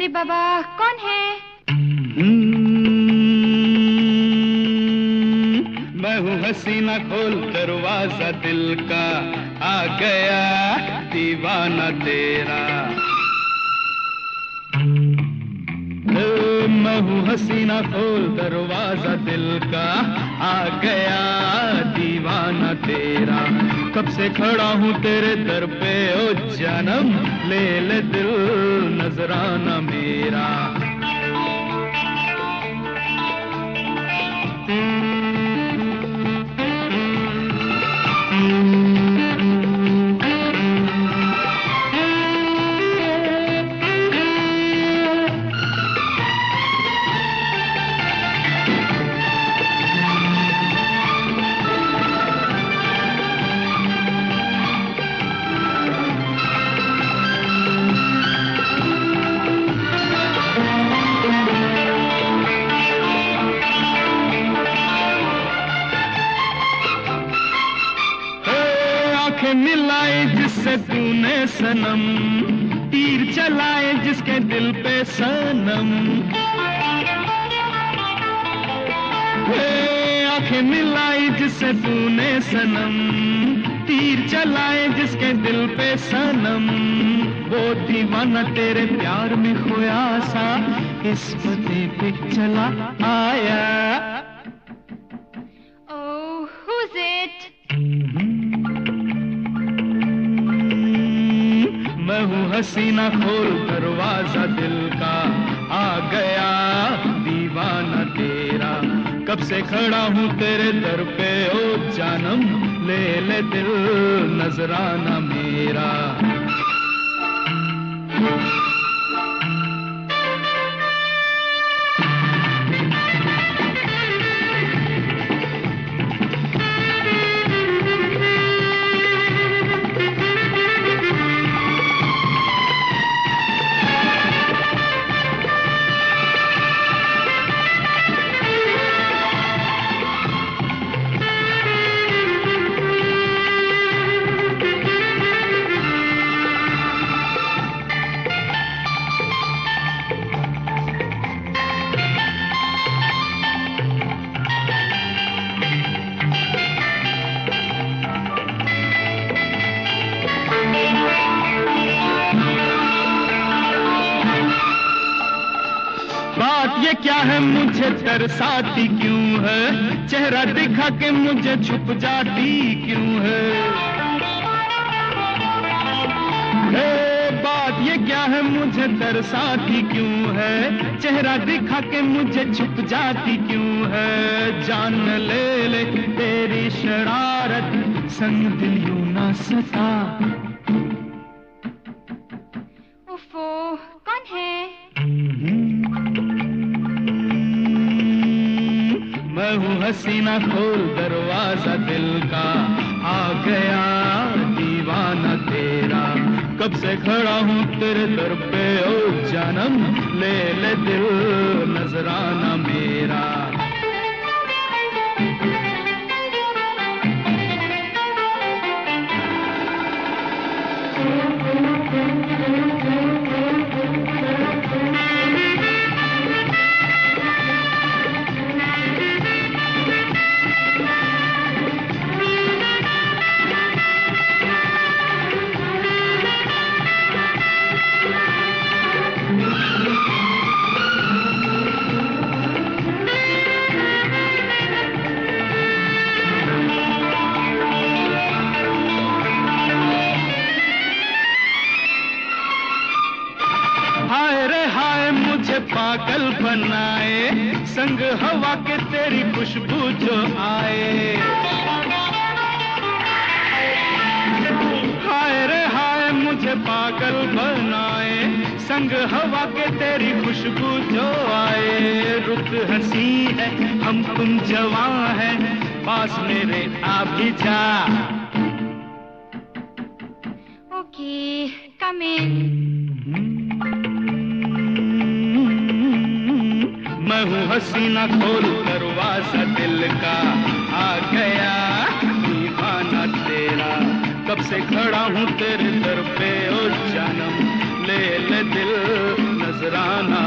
अरे बाबा, कौन है? मैं हूँ हसीना, खोल दरवाजा दिल का, आ गया दीवाना तेरा। मैं हूँ हसीना, खोल दरवाजा दिल का, आ गया दीवाना तेरा। कब से खड़ा हूँ तेरे दर पे ओ जानम, ले ले दिल नजराना मेरा। मिलाए जिससे तूने सनम, तीर चलाए जिसके दिल पे सनम। आंखें मिलाई जिससे तूने सनम, तीर चलाए जिसके दिल पे सनम। वो दीवाना तेरे प्यार में खोया सा, इस पते पे चला आया। Oh, who's it? मैं हूँ हसीना, खोल दरवाजा दिल का, आ गया दीवाना तेरा। कब से खड़ा हूँ तेरे दर पे ओ जानम, ले ले दिल नजराना मेरा। बात ये क्या है, मुझे तरसाती क्यों है, चेहरा दिखा के मुझे छुप जाती क्यों है। बात ये क्या है, मुझे तरसाती क्यों है, चेहरा दिखा के मुझे छुप जाती क्यों है। जान ले ले तेरी शरारत, संग दिल यूं ना सता। उफ़ो, कौन है? मैं हूँ हसीना, खोल दरवाजा दिल का, आ गया दीवाना तेरा। कब से खड़ा हूँ तेरे दर पे ओ जानम, ले ले दिल नजराना मेरा। हाय रे हाय मुझे पागल बनाए, संग हवा के तेरी खुशबू जो आए। हाय रे हाय मुझे पागल बनाए, संग हवा के तेरी खुशबू जो आए। रुत हंसी है, हम तुम जवां हैं, पास मेरे आ भी जा। Okay, come in. मैं हूँ हसीना, खोल दरवाजा दिल का, आ गया दीवाना तेरा। कब से खड़ा हूँ तेरे दर पे ओ जानम, ले ले दिल नजर नजराना